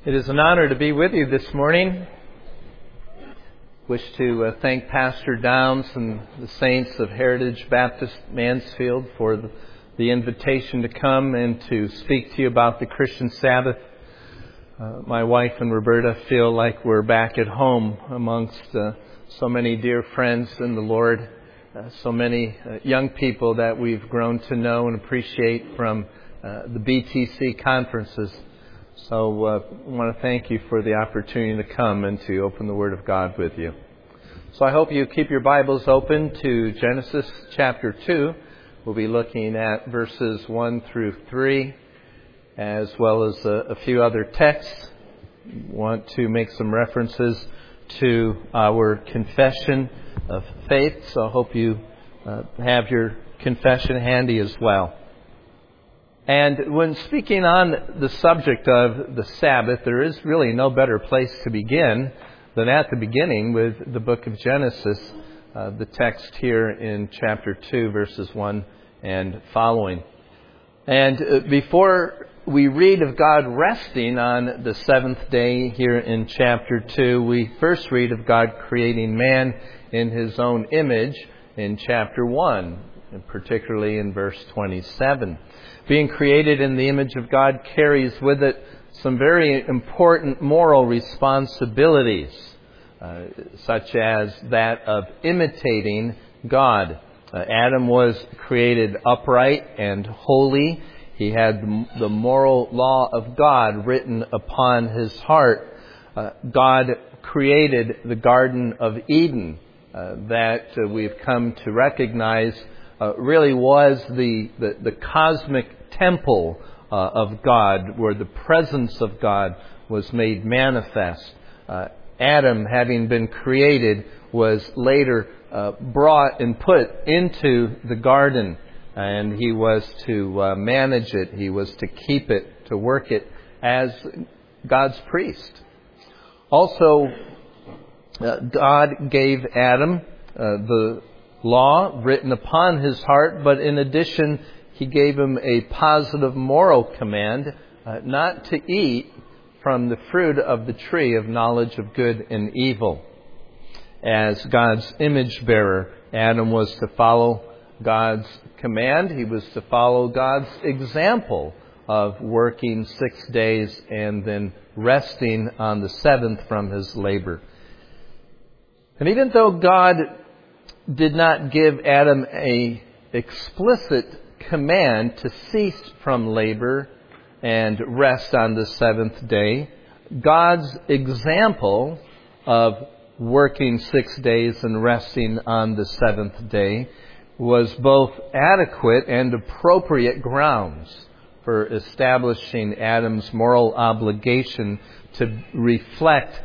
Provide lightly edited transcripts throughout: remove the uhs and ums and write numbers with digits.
It is an honor to be with you this morning. Wish to thank Pastor Downs and the saints of Heritage Baptist Mansfield for the invitation to come and to speak to you about the Christian Sabbath. My wife and Roberta feel like we're back at home amongst so many dear friends in the Lord, so many young people that we've grown to know and appreciate from the BTC conferences. So I want to thank you for the opportunity to come and to open the Word of God with you. So I hope you keep your Bibles open to Genesis chapter 2. We'll be looking at verses 1 through 3, as well as a few other texts. Want to make some references to our confession of faith, so I hope you have your confession handy as well. And when speaking on the subject of the Sabbath, there is really no better place to begin than at the beginning with the book of Genesis, the text here in chapter 2, verses 1 and following. And before we read of God resting on the seventh day here in chapter 2, we first read of God creating man in His own image in chapter 1, and particularly in verse 27. Being created in the image of God carries with it some very important moral responsibilities, such as that of imitating God. Adam was created upright and holy. He had the moral law of God written upon his heart. God created the Garden of Eden that we've come to recognize really was the cosmic temple of God, where the presence of God was made manifest. Adam, having been created, was later brought and put into the garden, and he was to manage it, he was to keep it, to work it as God's priest. Also, God gave Adam the law written upon his heart, but in addition, He gave him a positive moral command not to eat from the fruit of the tree of knowledge of good and evil. As God's image bearer, Adam was to follow God's command. He was to follow God's example of working 6 days and then resting on the seventh from his labor. And even though God did not give Adam an explicit command to cease from labor and rest on the seventh day, God's example of working 6 days and resting on the seventh day was both adequate and appropriate grounds for establishing Adam's moral obligation to reflect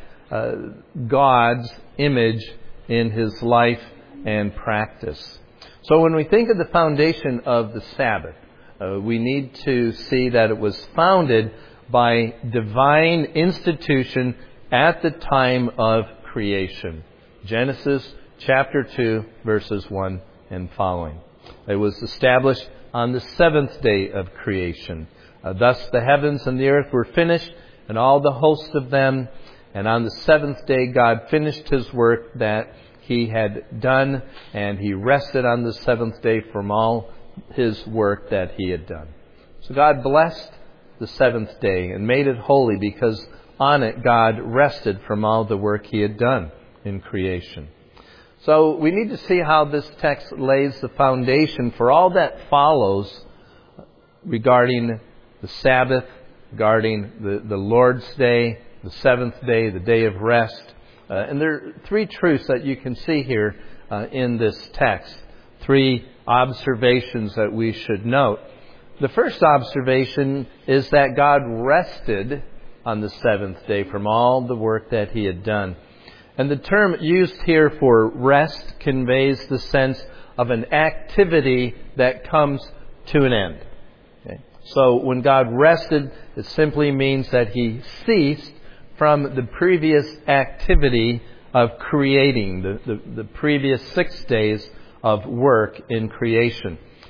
God's image in his life and practice. So when we think of the foundation of the Sabbath, we need to see that it was founded by divine institution at the time of creation. Genesis chapter 2, verses 1 and following. It was established on the seventh day of creation. Thus the heavens and the earth were finished, and all the host of them. And on the seventh day God finished His work that He had done, and He rested on the seventh day from all His work that He had done. So God blessed the seventh day and made it holy, because on it God rested from all the work He had done in creation. So we need to see how this text lays the foundation for all that follows regarding the Sabbath, regarding the Lord's Day, the seventh day, the day of rest. And there are three truths that you can see here in this text. Three observations that we should note. The first observation is that God rested on the seventh day from all the work that He had done. And the term used here for rest conveys the sense of an activity that comes to an end. Okay? So when God rested, it simply means that He ceased from the previous activity of creating, the previous 6 days of work in creation.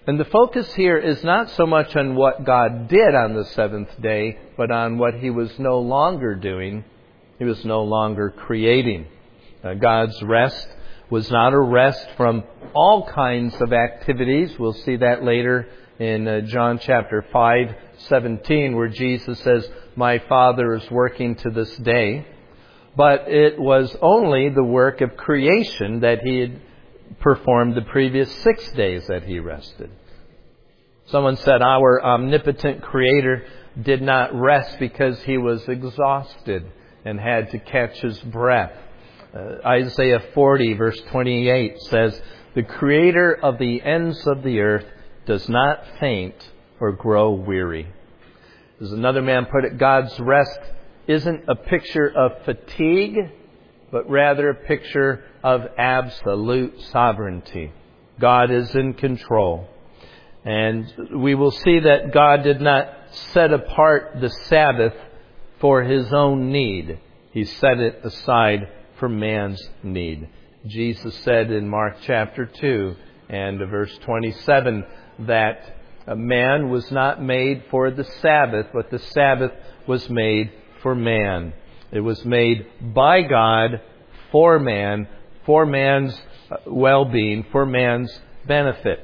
And the focus here is not so much on what God did on the seventh day, but on what He was no longer doing. He was no longer creating. God's rest was not a rest from all kinds of activities. We'll see that later in John chapter 5:17, where Jesus says, "My Father is working to this day." But it was only the work of creation that He had performed the previous 6 days that He rested. Someone said our omnipotent Creator did not rest because He was exhausted and had to catch His breath. Isaiah 40 verse 28 says, "The Creator of the ends of the earth does not faint or grow weary." As another man put it, God's rest isn't a picture of fatigue, but rather a picture of absolute sovereignty. God is in control. And we will see that God did not set apart the Sabbath for His own need. He set it aside for man's need. Jesus said in Mark chapter 2 and verse 27 that a man was not made for the Sabbath, but the Sabbath was made for man. It was made by God for man's well-being, for man's benefit.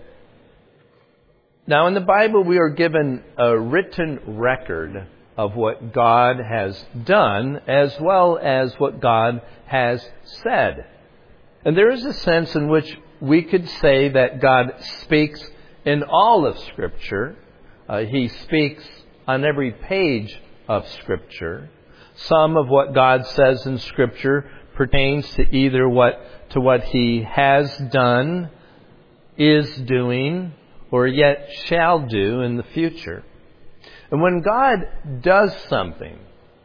Now, in the Bible, we are given a written record of what God has done as well as what God has said. And there is a sense in which we could say that God speaks in all of Scripture. He speaks on every page of Scripture. Some of what God says in Scripture pertains to either what He has done, is doing, or yet shall do in the future. And when God does something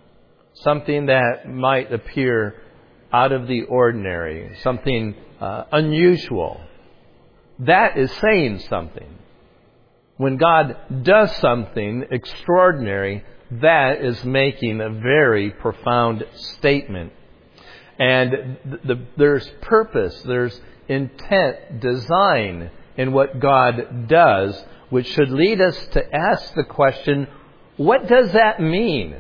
that might appear out of the ordinary, something unusual, that is saying something. When God does something extraordinary, that is making a very profound statement. And there's purpose, there's intent, design in what God does, which should lead us to ask the question, what does that mean?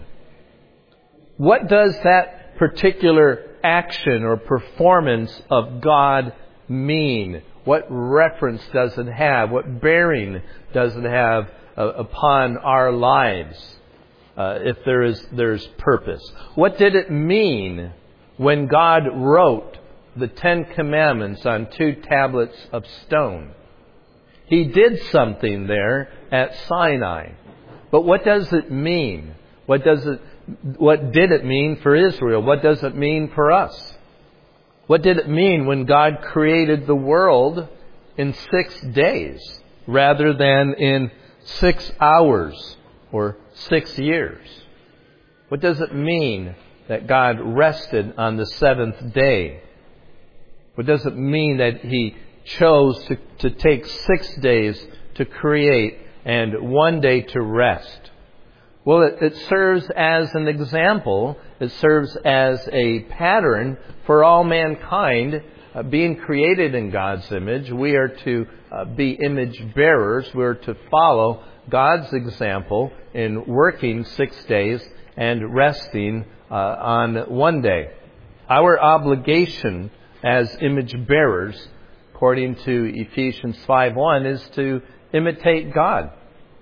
What does that particular action or performance of God mean? What reference does it have? What bearing does it have upon our lives? If there's purpose. What did it mean when God wrote the 10 Commandments on 2 tablets of stone? He did something there at Sinai. But what does it mean? What did it mean for Israel? What does it mean for us? What did it mean when God created the world in 6 days rather than in 6 hours or 6 years? What does it mean that God rested on the 7th day? What does it mean that He chose to take 6 days to create and 1 day to rest? Well, it serves as an example. It serves as a pattern for all mankind. Being created in God's image, we are to be image bearers. We're to follow God's example in working 6 days and resting on 1 day. Our obligation as image bearers, according to Ephesians 5:1, is to imitate God,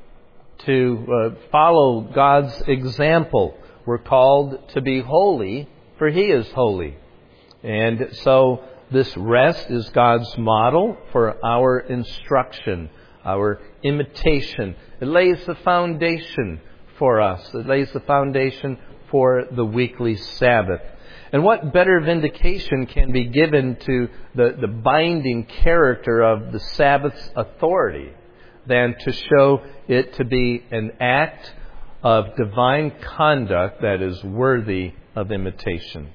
to follow God's example. We're called to be holy, for He is holy. And so this rest is God's model for our instruction, our imitation. It lays the foundation for us. It lays the foundation for the weekly Sabbath. And what better vindication can be given to the binding character of the Sabbath's authority than to show it to be an act of divine conduct that is worthy of imitation.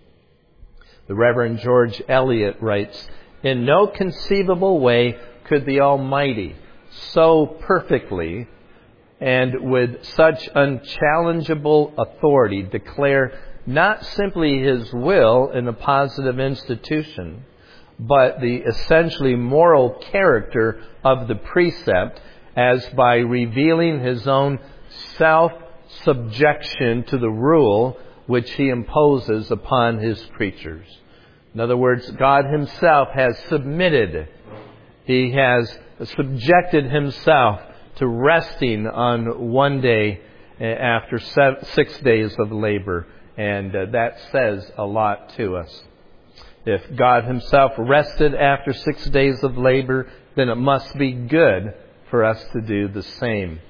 The Reverend George Eliot writes, "In no conceivable way could the Almighty so perfectly and with such unchallengeable authority declare not simply His will in a positive institution, but the essentially moral character of the precept, as by revealing His own self-subjection to the rule which He imposes upon His creatures. In other words, God Himself has submitted. He has subjected Himself to resting on one day after 6 days of labor. And that says a lot to us. If God Himself rested after 6 days of labor, then it must be good for us to do the same.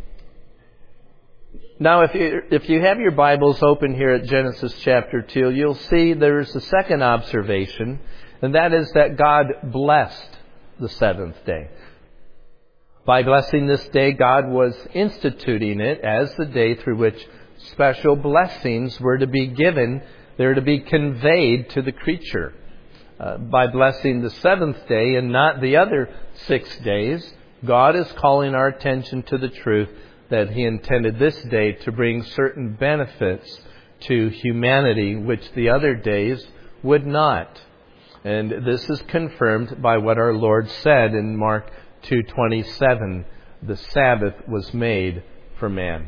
Now, if you have your Bibles open here at Genesis chapter 2, you'll see there's a second observation, and that is that God blessed the seventh day. By blessing this day, God was instituting it as the day through which special blessings were to be given. They were to be conveyed to the creature. By blessing the seventh day and not the other 6 days, God is calling our attention to the truth that He intended this day to bring certain benefits to humanity which the other days would not. And this is confirmed by what our Lord said in Mark 2:27, the Sabbath was made for man.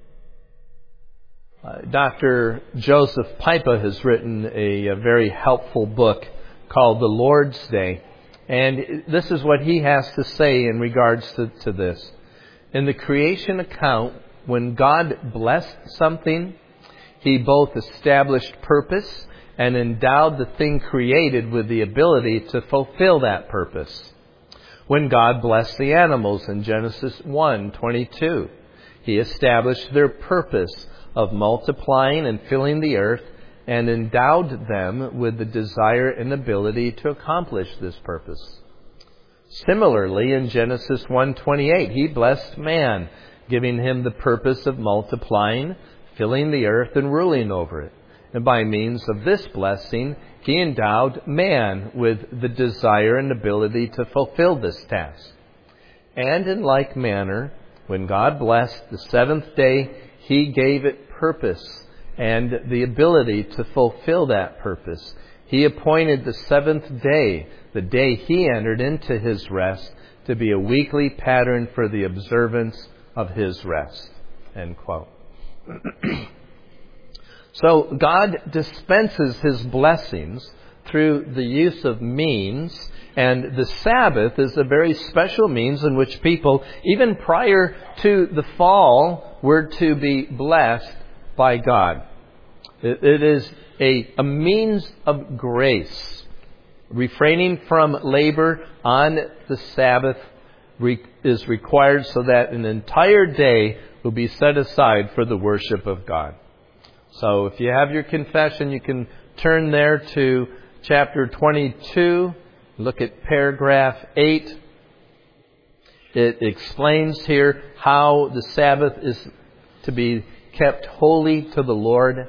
Dr. Joseph Pipa has written a very helpful book called The Lord's Day. And this is what he has to say in regards to this. In the creation account, when God blessed something, He both established purpose and endowed the thing created with the ability to fulfill that purpose. When God blessed the animals in Genesis 1:22, He established their purpose of multiplying and filling the earth and endowed them with the desire and ability to accomplish this purpose. Similarly, in Genesis 1:28, He blessed man, giving him the purpose of multiplying, filling the earth, and ruling over it. And by means of this blessing, He endowed man with the desire and ability to fulfill this task. And in like manner, when God blessed the seventh day, He gave it purpose and the ability to fulfill that purpose. He appointed the seventh day, the day He entered into His rest, to be a weekly pattern for the observance of His rest. End quote. So God dispenses His blessings through the use of means, and the Sabbath is a very special means in which people, even prior to the fall, were to be blessed by God. It is a means of grace. Refraining from labor on the Sabbath is required so that an entire day will be set aside for the worship of God. So if you have your confession, you can turn there to chapter 22. Look at paragraph 8. It explains here how the Sabbath is to be kept holy to the Lord.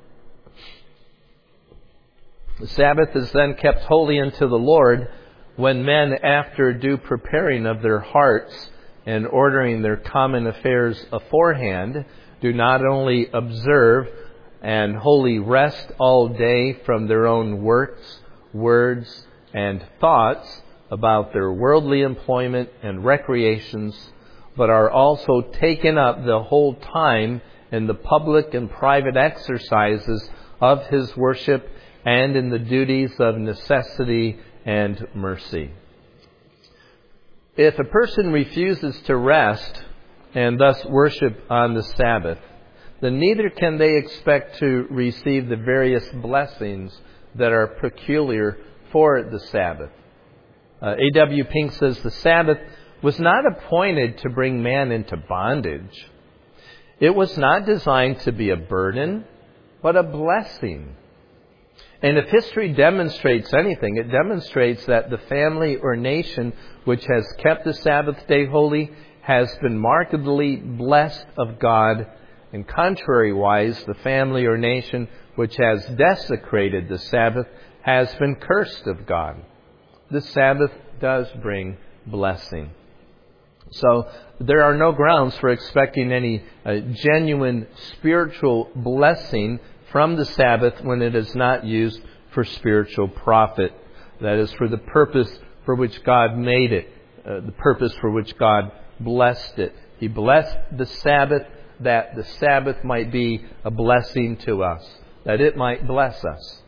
The Sabbath is then kept holy unto the Lord when men, after due preparing of their hearts and ordering their common affairs aforehand, do not only observe and wholly rest all day from their own works, words, and thoughts about their worldly employment and recreations, but are also taken up the whole time in the public and private exercises of His worship and in the duties of necessity and mercy. If a person refuses to rest and thus worship on the Sabbath, then neither can they expect to receive the various blessings that are peculiar for the Sabbath. A.W. Pink says the Sabbath was not appointed to bring man into bondage. It was not designed to be a burden, but a blessing. And if history demonstrates anything, it demonstrates that the family or nation which has kept the Sabbath day holy has been markedly blessed of God, and contrariwise, the family or nation which has desecrated the Sabbath has been cursed of God. The Sabbath does bring blessing. So there are no grounds for expecting any genuine spiritual blessing from the Sabbath when it is not used for spiritual profit. That is for the purpose for which God made it, the purpose for which God blessed it. He blessed the Sabbath that the Sabbath might be a blessing to us, that it might bless us.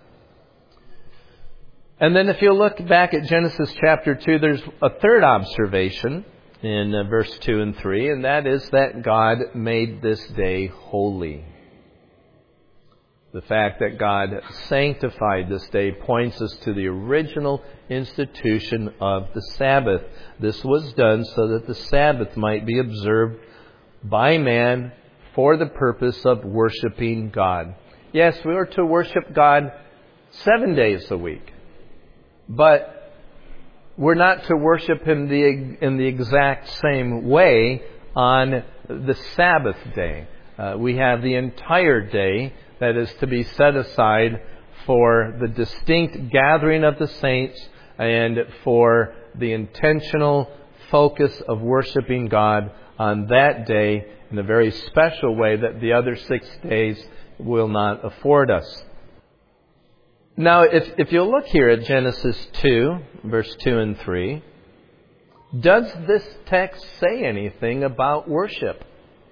And then if you look back at Genesis chapter 2, there's a third observation in verse 2 and 3, and that is that God made this day holy. The fact that God sanctified this day points us to the original institution of the Sabbath. This was done so that the Sabbath might be observed by man for the purpose of worshiping God. Yes, we are to worship God 7 days a week, but we're not to worship Him in the exact same way on the Sabbath day. We have the entire day that is to be set aside for the distinct gathering of the saints and for the intentional focus of worshiping God on that day in a very special way that the other 6 days will not afford us. Now, if you look here at Genesis 2, verse 2 and 3, does this text say anything about worship?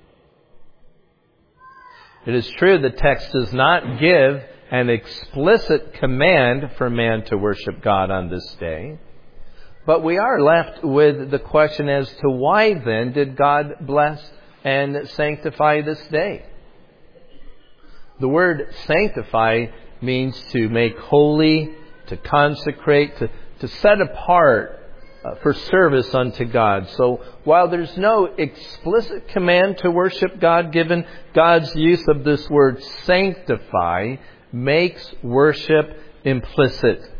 It is true the text does not give an explicit command for man to worship God on this day. But we are left with the question as to why then did God bless and sanctify this day? The word sanctify means to make holy, to consecrate, to set apart for service unto God. So while there's no explicit command to worship God given, God's use of this word sanctify makes worship implicit.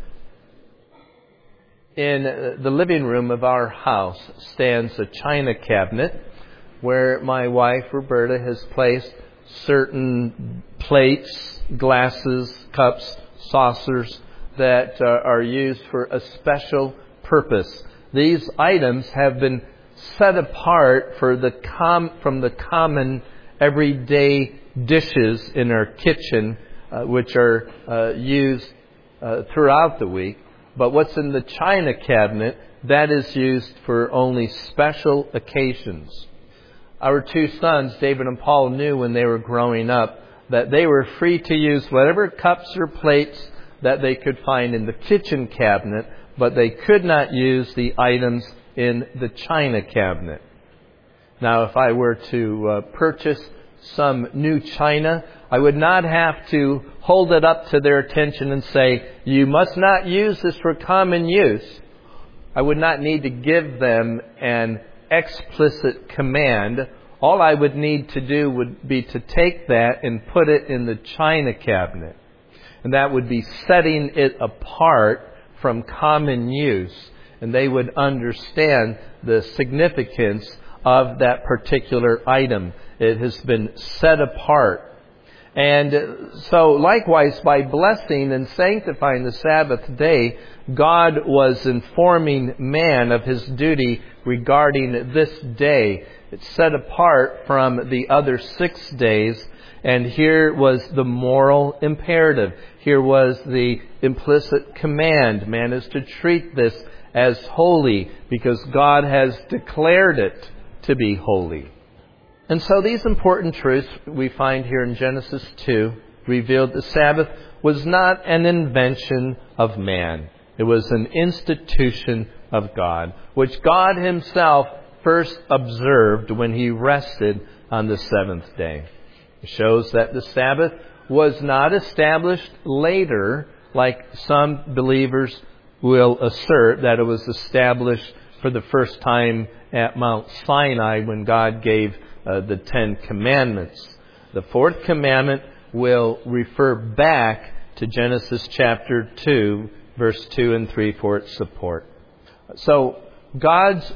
In the living room of our house stands a china cabinet where my wife Roberta has placed certain plates, glasses, cups, saucers that are used for a special purpose. These items have been set apart from the common everyday dishes in our kitchen, which are used throughout the week. But what's in the china cabinet, that is used for only special occasions. Our 2 sons, David and Paul, knew when they were growing up that they were free to use whatever cups or plates that they could find in the kitchen cabinet, but they could not use the items in the china cabinet. Now, if I were to purchase some new china, I would not have to hold it up to their attention and say, you must not use this for common use. I would not need to give them an explicit command. All I would need to do would be to take that and put it in the china cabinet. And that would be setting it apart from common use. And they would understand the significance of that particular item. It has been set apart. And so likewise, by blessing and sanctifying the Sabbath day, God was informing man of his duty regarding this day. It's set apart from the other 6 days. And here was the moral imperative. Here was the implicit command. Man is to treat this as holy because God has declared it to be holy. And so these important truths we find here in Genesis 2 revealed the Sabbath was not an invention of man. It was an institution of God, which God Himself first observed when He rested on the 7th day. It shows that the Sabbath was not established later, like some believers will assert that it was established for the first time at Mount Sinai when God gave the 10 Commandments. The 4th commandment will refer back to Genesis chapter 2, verse 2 and 3 for its support. So God's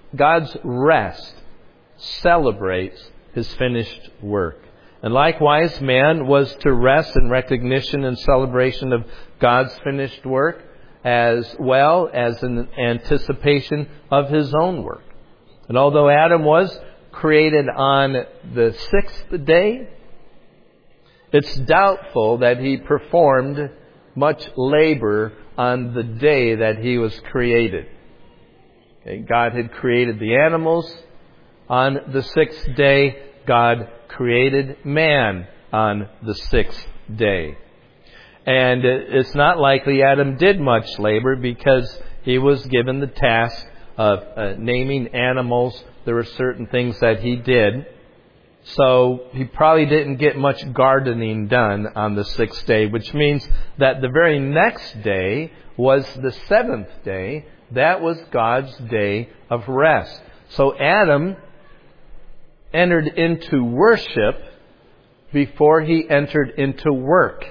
rest celebrates His finished work. And likewise, man was to rest in recognition and celebration of God's finished work, as well as in anticipation of his own work. And although Adam was created on the 6th day, it's doubtful that he performed much labor on the day that he was created. Okay, God had created the animals. On the sixth day, God created man on the sixth day. And it's not likely Adam did much labor because he was given the task of naming animals. There were certain things that he did. So he probably didn't get much gardening done on the sixth day, which means that the very next day was the seventh day. That was God's day of rest. So Adam entered into worship before he entered into work.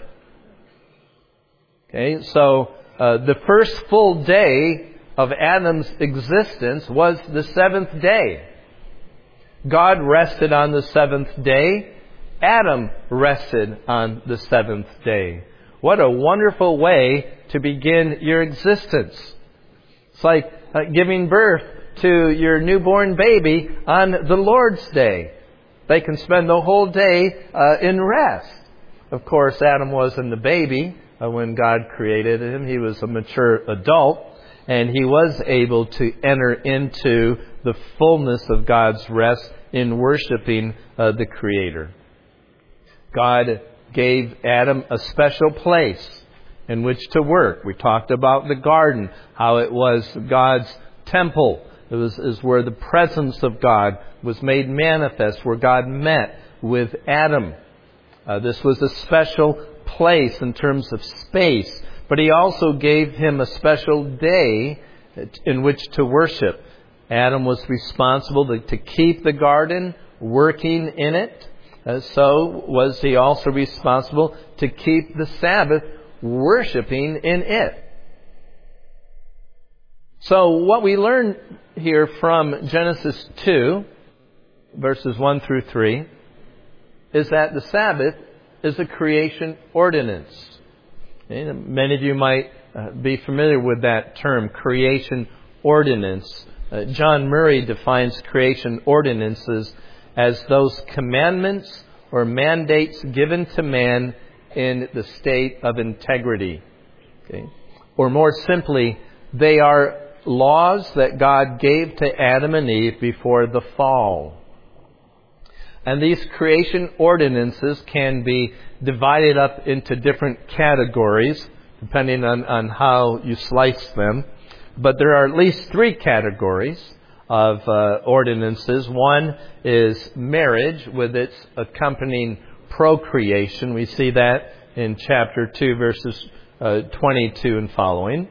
Okay, so the first full day of Adam's existence was the seventh day. God rested on the seventh day. Adam rested on the seventh day. What a wonderful way to begin your existence. It's like giving birth to your newborn baby on the Lord's Day. They can spend the whole day in rest. Of course, Adam wasn't a baby when God created him. He was a mature adult, and he was able to enter into the fullness of God's rest in worshiping the Creator. God gave Adam a special place in which to work. We talked about the garden, how it was God's temple. It was where the presence of God was made manifest, where God met with Adam. This was a special place in terms of space, but He also gave him a special day in which to worship. Adam was responsible to keep the garden, working in it. So was he also responsible to keep the Sabbath, worshiping in it. So what we learn here from Genesis 2, verses 1 through 3, is that the Sabbath is a creation ordinance. Okay? Many of you might be familiar with that term, creation ordinance. John Murray defines creation ordinances as those commandments or mandates given to man in the state of integrity. Okay? Or more simply, they are laws that God gave to Adam and Eve before the fall. And these creation ordinances can be divided up into different categories, depending on how you slice them. But there are at least three categories of ordinances. One is marriage with its accompanying procreation. We see that in chapter 2, verses 22 and following.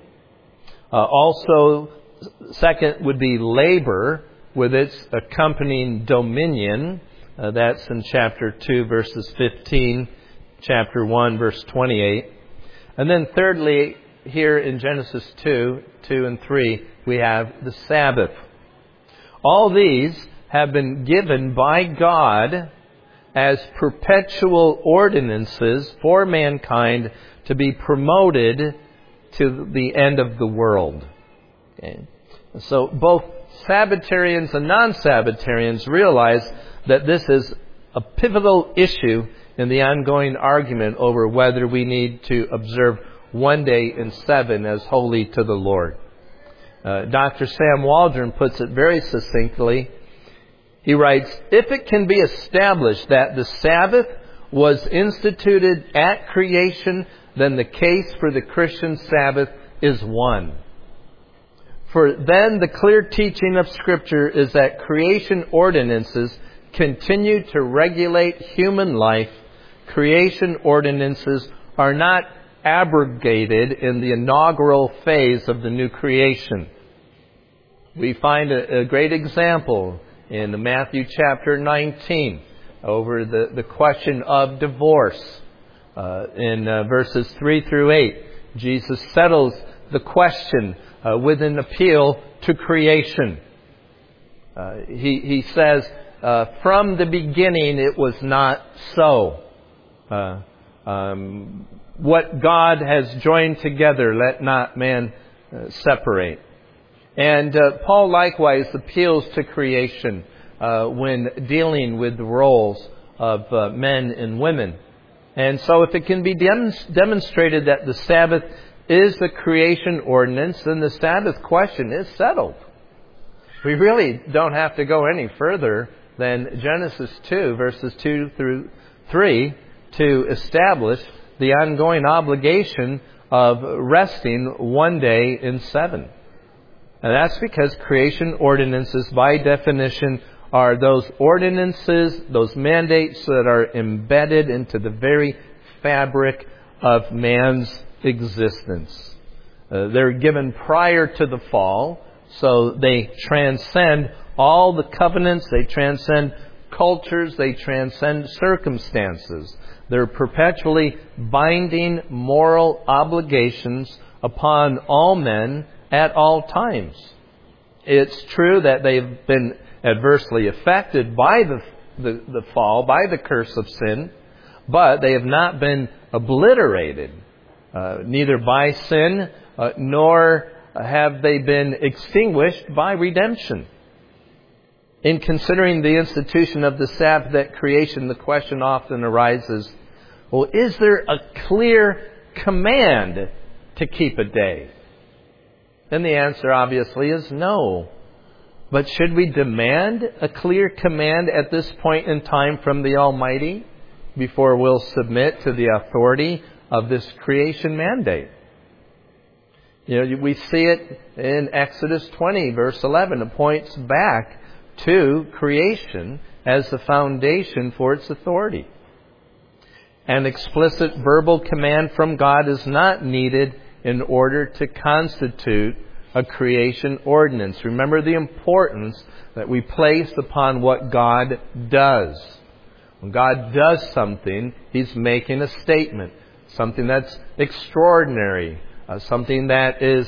Also, second would be labor with its accompanying dominion. That's in chapter 2, verses 15, chapter 1, verse 28. And then thirdly, here in Genesis 2 and 3, we have the Sabbath. All these have been given by God as perpetual ordinances for mankind to be promoted to the end of the world. Okay. So both Sabbatarians and non-Sabbatarians realize that this is a pivotal issue in the ongoing argument over whether we need to observe one day in 7 as holy to the Lord. Dr. Sam Waldron puts it very succinctly. He writes, if it can be established that the Sabbath was instituted at creation, then the case for the Christian Sabbath is won. For then the clear teaching of Scripture is that creation ordinances continue to regulate human life. Creation ordinances are not abrogated in the inaugural phase of the new creation. We find a great example in Matthew chapter 19 over the question of divorce. In verses 3 through 8, Jesus settles the question with an appeal to creation. He says, from the beginning it was not so. What God has joined together, let not man separate. And Paul likewise appeals to creation when dealing with the roles of men and women. And so if it can be demonstrated that the Sabbath is the creation ordinance, then the Sabbath question is settled. We really don't have to go any further than Genesis 2, verses 2 through 3, to establish the ongoing obligation of resting one day in 7. And that's because creation ordinances, by definition, are those ordinances, those mandates that are embedded into the very fabric of man's existence. They're given prior to the fall, so they transcend all the covenants, they transcend cultures, they transcend circumstances. They're perpetually binding moral obligations upon all men at all times. It's true that they've been adversely affected by the fall, by the curse of sin, but they have not been obliterated, neither by sin nor have they been extinguished by redemption. In considering the institution of the Sabbath at creation, the question often arises, well, is there a clear command to keep a day? And the answer obviously is no. But should we demand a clear command at this point in time from the Almighty before we'll submit to the authority of this creation mandate? We see it in Exodus 20, verse 11. It points back to creation as the foundation for its authority. An explicit verbal command from God is not needed in order to constitute a creation ordinance. Remember the importance that we place upon what God does. When God does something, He's making a statement, something that's extraordinary, something that is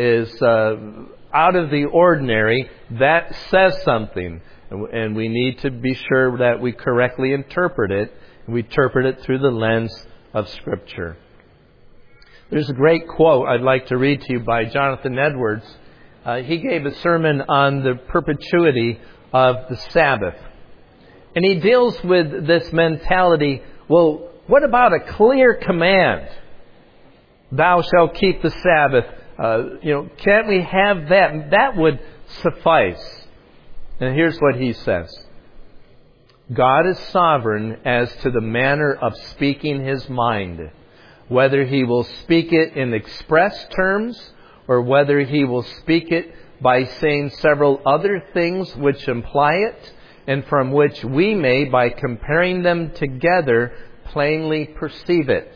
out of the ordinary, that says something. And we need to be sure that we correctly interpret it. We interpret it through the lens of Scripture. There's a great quote I'd like to read to you by Jonathan Edwards. He gave a sermon on the perpetuity of the Sabbath. And he deals with this mentality, well, what about a clear command? Thou shalt keep the Sabbath. Can't we have that? That would suffice. And here's what he says. God is sovereign as to the manner of speaking His mind, whether He will speak it in express terms or whether He will speak it by saying several other things which imply it and from which we may, by comparing them together, plainly perceive it.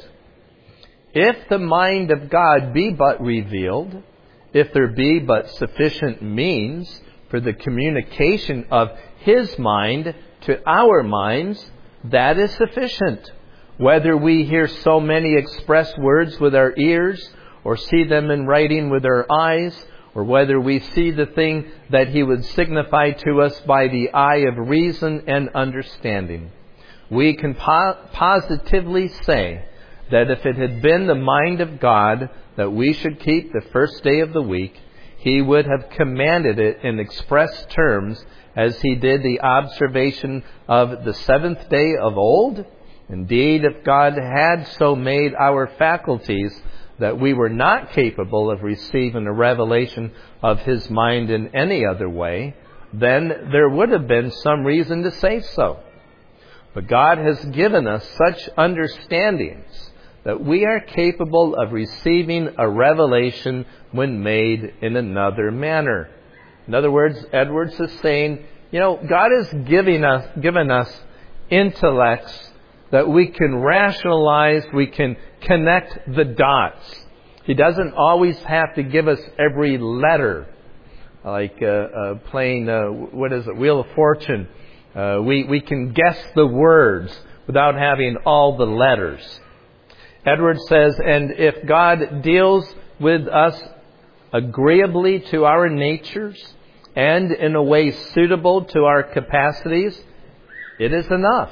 If the mind of God be but revealed, if there be but sufficient means for the communication of His mind to our minds, that is sufficient. Whether we hear so many express words with our ears, or see them in writing with our eyes, or whether we see the thing that He would signify to us by the eye of reason and understanding, we can positively say that if it had been the mind of God that we should keep the first day of the week, He would have commanded it in express terms as He did the observation of the seventh day of old. Indeed, if God had so made our faculties that we were not capable of receiving a revelation of His mind in any other way, then there would have been some reason to say so. But God has given us such understandings that we are capable of receiving a revelation when made in another manner. In other words, Edwards is saying, God has given us intellects that we can rationalize, we can connect the dots. He doesn't always have to give us every letter, like playing, Wheel of Fortune. We can guess the words without having all the letters. Edwards says, and if God deals with us agreeably to our natures and in a way suitable to our capacities, it is enough.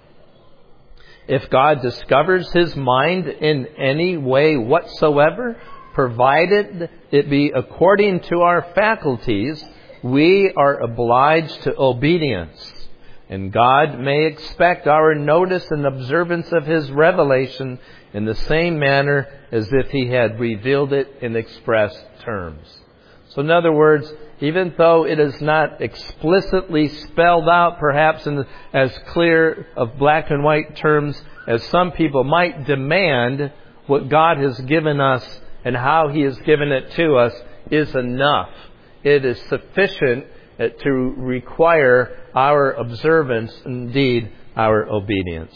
If God discovers His mind in any way whatsoever, provided it be according to our faculties, we are obliged to obedience. And God may expect our notice and observance of His revelation in the same manner as if He had revealed it in express terms. So in other words, even though it is not explicitly spelled out perhaps in as clear of black and white terms as some people might demand, what God has given us and how He has given it to us is enough. It is sufficient to require our observance, indeed our obedience.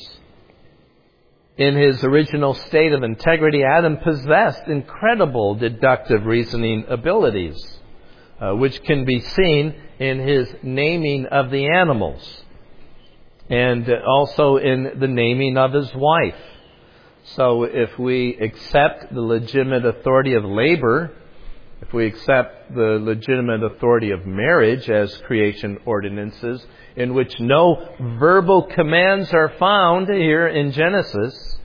In his original state of integrity, Adam possessed incredible deductive reasoning abilities, which can be seen in his naming of the animals and also in the naming of his wife. So if we accept the legitimate authority of labor, if we accept the legitimate authority of marriage as creation ordinances, in which no verbal commands are found here in Genesis,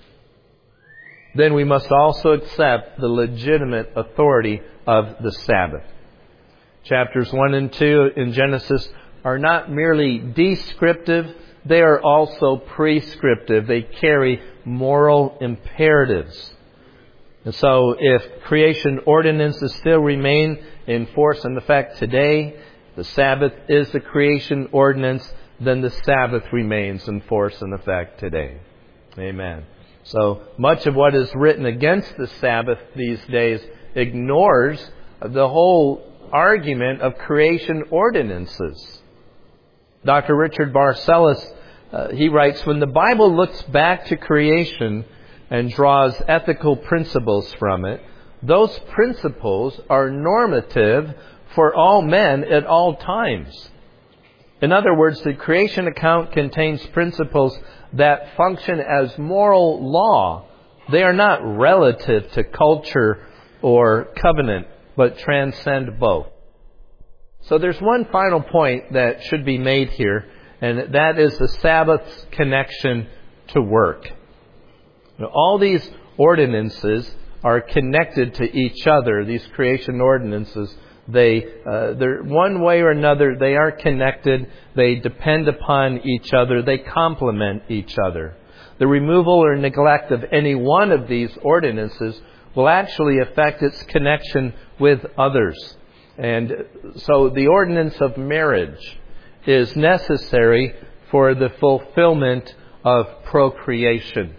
then we must also accept the legitimate authority of the Sabbath. Chapters 1 and 2 in Genesis are not merely descriptive, they are also prescriptive. They carry moral imperatives. And so if creation ordinances still remain in force and effect today, the Sabbath is the creation ordinance, then the Sabbath remains in force and effect today. Amen. So much of what is written against the Sabbath these days ignores the whole argument of creation ordinances. Dr. Richard Barcellos, he writes, when the Bible looks back to creation and draws ethical principles from it, those principles are normative for all men at all times. In other words, the creation account contains principles that function as moral law. They are not relative to culture or covenant, but transcend both. So there's one final point that should be made here, and that is the Sabbath's connection to work. Now, all these ordinances are connected to each other. These creation ordinances, they're one way or another, they are connected. They depend upon each other. They complement each other. The removal or neglect of any one of these ordinances will actually affect its connection with others. And so the ordinance of marriage is necessary for the fulfillment of procreation.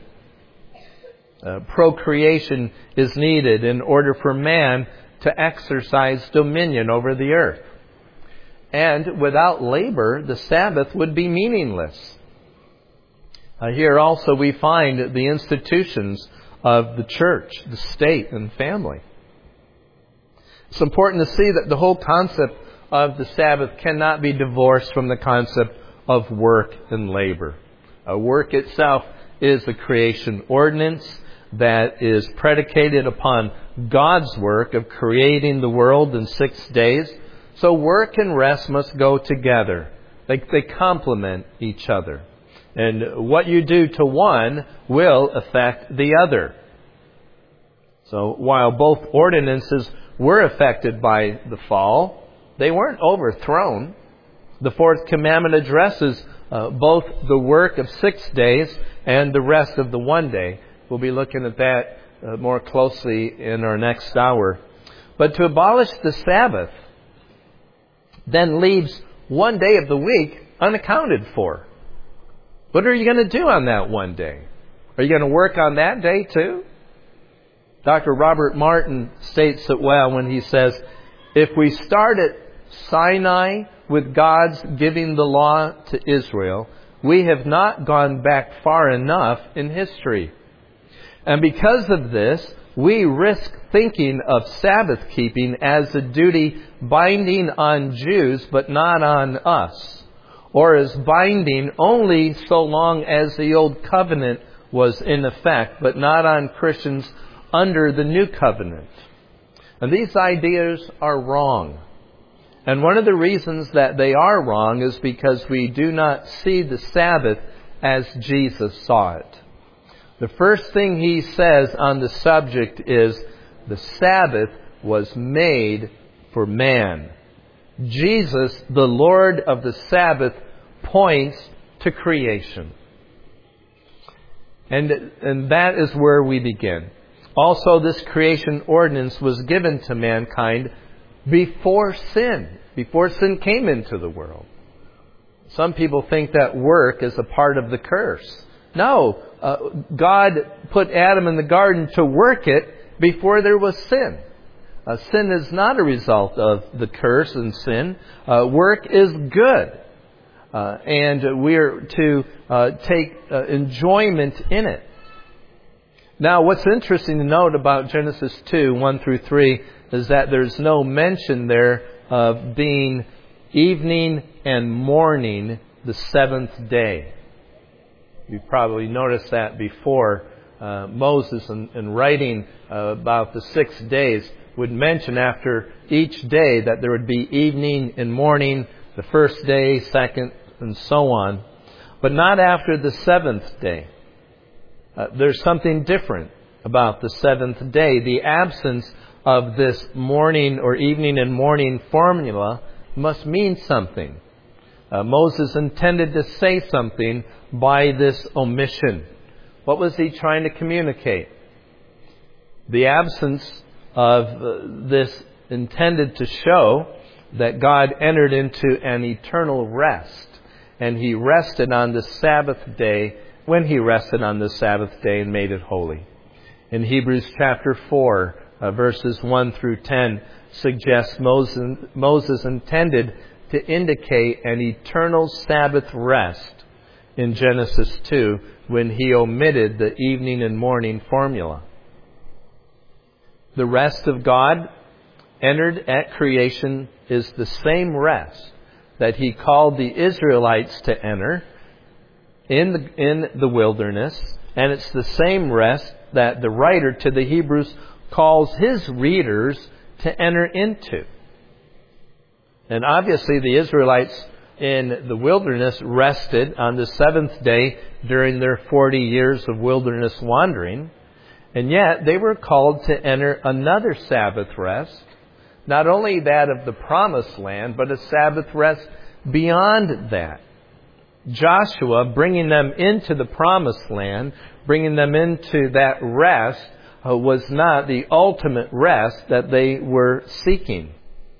Procreation is needed in order for man to exercise dominion over the earth. And without labor, the Sabbath would be meaningless. Here also we find the institutions of the church, the state, and family. It's important to see that the whole concept of the Sabbath cannot be divorced from the concept of work and labor. Work itself is a creation ordinance that is predicated upon God's work of creating the world in 6 days. So work and rest must go together. They complement each other. And what you do to one will affect the other. So while both ordinances were affected by the fall, they weren't overthrown. The fourth commandment addresses both the work of 6 days and the rest of the 1 day. We'll be looking at that more closely in our next hour. But to abolish the Sabbath then leaves 1 day of the week unaccounted for. What are you going to do on that 1 day? Are you going to work on that day too? Dr. Robert Martin states it well when he says, if we start at Sinai with God's giving the law to Israel, we have not gone back far enough in history. And because of this, we risk thinking of Sabbath keeping as a duty binding on Jews but not on us, or as binding only so long as the old covenant was in effect, but not on Christians under the new covenant. And these ideas are wrong. And one of the reasons that they are wrong is because we do not see the Sabbath as Jesus saw it. The first thing he says on the subject is the Sabbath was made for man. Jesus, the Lord of the Sabbath, points to creation. And that is where we begin. Also, this creation ordinance was given to mankind before sin came into the world. Some people think that work is a part of the curse. No, God put Adam in the garden to work it before there was sin. Sin is not a result of the curse and sin. Work is good. And we're to take enjoyment in it. Now, what's interesting to note about Genesis 2, 1 through 3, is that there's no mention there of being evening and morning the seventh day. You've probably noticed that before. Moses, in writing about the 6 days, would mention after each day that there would be evening and morning, the first day, second, and so on. But not after the seventh day. There's something different about the seventh day. The absence of this morning or evening and morning formula must mean something. Moses intended to say something by this omission. What was he trying to communicate? The absence of this intended to show that God entered into an eternal rest. And He rested on the Sabbath day when He rested on the Sabbath day and made it holy. In Hebrews chapter 4, verses 1 through 10, suggests Moses intended to indicate an eternal Sabbath rest in Genesis 2 when he omitted the evening and morning formula. The rest of God entered at creation is the same rest that He called the Israelites to enter in the wilderness, and it's the same rest that the writer to the Hebrews calls his readers to enter into. And obviously the Israelites in the wilderness rested on the seventh day during their 40 years of wilderness wandering, and yet they were called to enter another Sabbath rest, not only that of the promised land, but a Sabbath rest beyond that. Joshua, bringing them into the promised land, bringing them into that rest, was not the ultimate rest that they were seeking.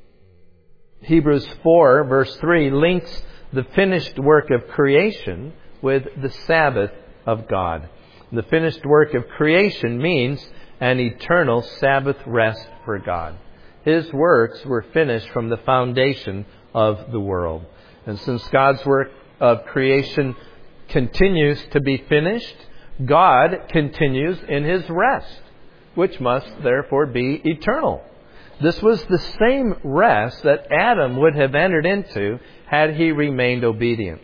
Hebrews 4, verse 3, links the finished work of creation with the Sabbath of God. The finished work of creation means an eternal Sabbath rest for God. His works were finished from the foundation of the world. And since God's work of creation continues to be finished, God continues in His rest, which must therefore be eternal. This was the same rest that Adam would have entered into had he remained obedient.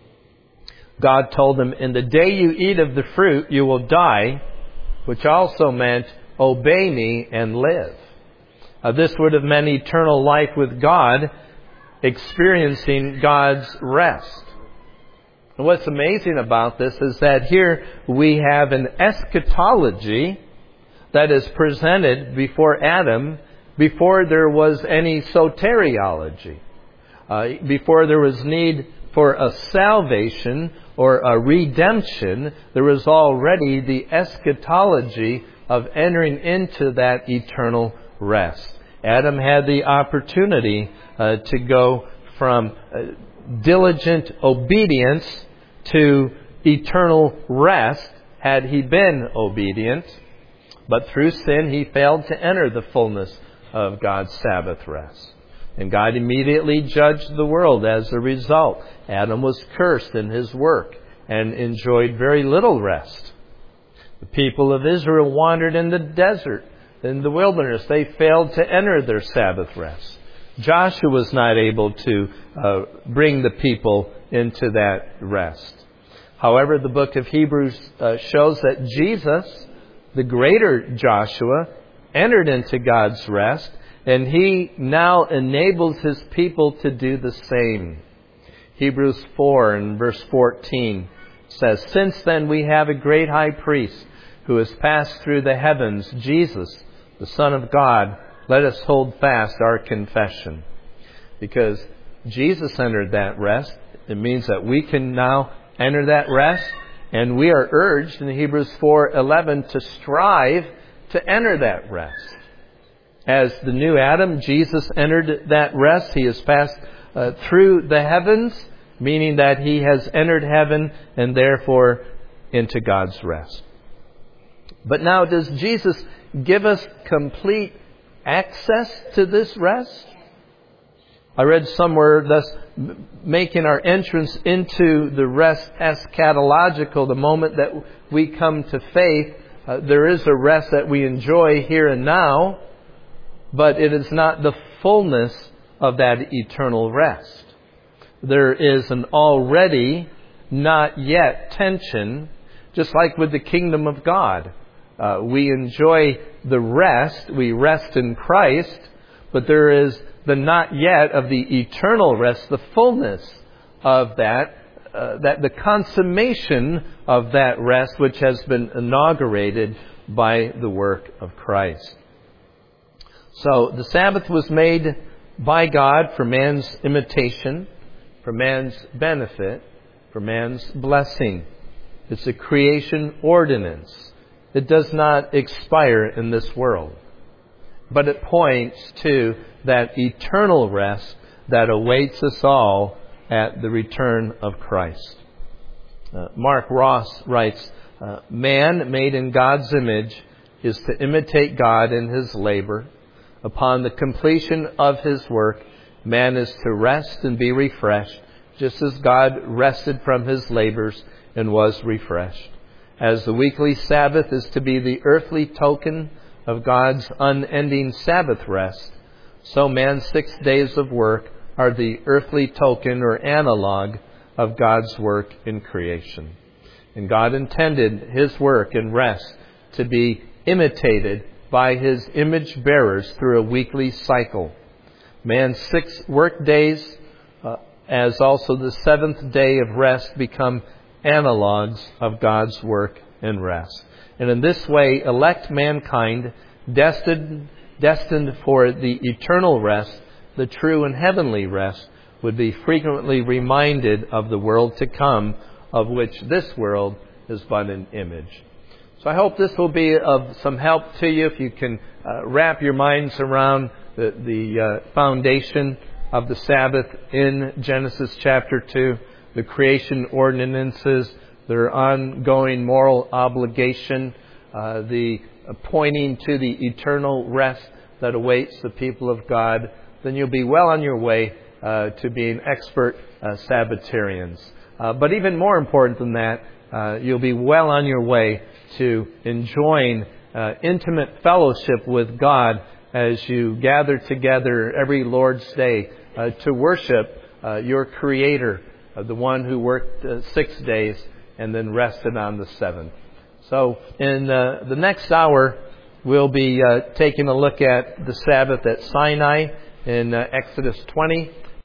God told him, "In the day you eat of the fruit, you will die," which also meant, "Obey me and live." This would have meant eternal life with God, experiencing God's rest. And what's amazing about this is that here we have an eschatology that is presented before Adam before there was any soteriology. Before there was need for a salvation or a redemption, there was already the eschatology of entering into that eternal rest. Adam had the opportunity to go from diligent obedience to eternal rest had he been obedient. But through sin, he failed to enter the fullness of God's Sabbath rest. And God immediately judged the world as a result. Adam was cursed in his work and enjoyed very little rest. The people of Israel wandered in the desert, in the wilderness. They failed to enter their Sabbath rest. Joshua was not able to bring the people into that rest. However, the book of Hebrews shows that Jesus, the greater Joshua, entered into God's rest, and He now enables His people to do the same. Hebrews 4 and verse 14 says, "Since then we have a great high priest who has passed through the heavens, Jesus, the Son of God, let us hold fast our confession." Because Jesus entered that rest, It means that we can now enter that rest, and we are urged in Hebrews 4:11 to strive to enter that rest. As the new Adam, Jesus entered that rest. He has passed through the heavens, meaning that He has entered heaven and therefore into God's rest. But now, does Jesus give us complete access to this rest? I read somewhere, thus making our entrance into the rest eschatological, the moment that we come to faith. There is a rest that we enjoy here and now, but it is not the fullness of that eternal rest. There is an already, not yet tension, just like with the kingdom of God. We enjoy the rest, we rest in Christ, but there is the not yet of the eternal rest, the fullness of that the consummation of that rest which has been inaugurated by the work of Christ. So the Sabbath was made by God for man's imitation, for man's benefit, for man's blessing. It's a creation ordinance. It does not expire in this world. But it points to that eternal rest that awaits us all at the return of Christ. Mark Ross writes, man made in God's image is to imitate God in His labor. Upon the completion of His work, man is to rest and be refreshed, just as God rested from His labors and was refreshed. As the weekly Sabbath is to be the earthly token of God's unending Sabbath rest, so man's 6 days of work are the earthly token or analog of God's work in creation. And God intended His work and rest to be imitated by His image bearers through a weekly cycle. Man's 6 work days, as also the 7th day of rest, become analogs of God's work and rest. And in this way, elect mankind, destined for the eternal rest, the true and heavenly rest, would be frequently reminded of the world to come, of which this world is but an image. So I hope this will be of some help to you if you can wrap your minds around the foundation of the Sabbath in Genesis chapter 2, the creation ordinances, their ongoing moral obligation, the pointing to the eternal rest that awaits the people of God. Then you'll be well on your way to being expert Sabbatarians. But even more important than that, you'll be well on your way to enjoying intimate fellowship with God as you gather together every Lord's Day to worship your Creator, the one who worked 6 days and then rested on the 7th. So in the next hour, we'll be taking a look at the Sabbath at Sinai in Exodus 20.